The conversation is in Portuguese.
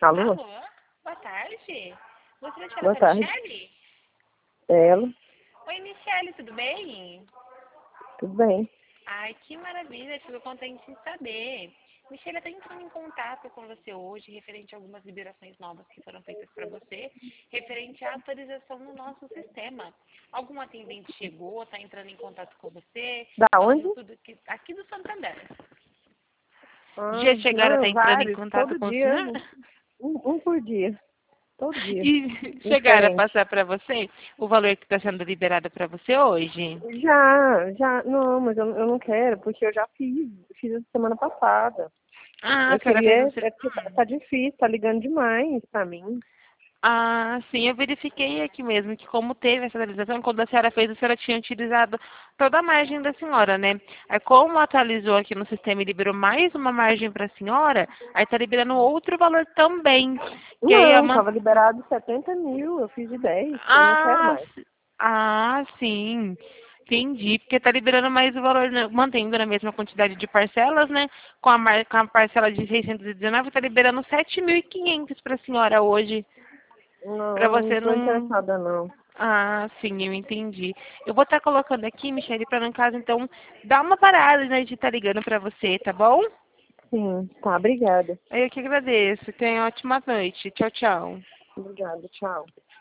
Alô? Alô? Boa tarde. Gostaria de falar Boa com a tarde. Michele? É ela? Oi, Michele, tudo bem? Tudo bem? Ai, que maravilha, fico contente em saber. Michele, eu estou entrando em contato com você hoje, referente a algumas liberações novas que foram feitas para você, referente à atualização no nosso sistema. Algum atendente chegou, está entrando em contato com você, Da onde? falando tudo aqui do Santander. Ah, Já chegaram a estar não, entrando em vários. contato Todo com o dia. senhor? Um por dia. Todo dia. E chegaram a Diferente. passar para você o valor que está sendo liberado para você hoje? Já. Não, mas eu não quero, porque eu já fiz a semana passada. Ah, Eu a senhora fez queria, um é porque tá difícil, tá ligando demais pra mim. Ah, sim, eu verifiquei aqui mesmo que como teve essa atualização, quando a senhora fez, a senhora tinha utilizado toda a margem da senhora, né? Aí como atualizou aqui no sistema e liberou mais uma margem para a senhora, aí tá liberando outro valor também. Que aí Não, tava liberado 70 mil, eu fiz de 10, eu não quero Ah, mais. sim. Entendi, porque tá liberando mais o valor, né, mantendo na mesma quantidade de parcelas, né? Com a parcela de 619, tá liberando 7.500 para a senhora hoje. Para Não você tô não. interessada não. Ah, sim, eu entendi. Eu vou estar colocando aqui, Michele, para no caso, então, dar uma parada, né, de estar ligando para você, tá bom? Sim, tá, obrigada. Eu que agradeço. Tenha uma ótima noite. Tchau, tchau. Obrigada, tchau.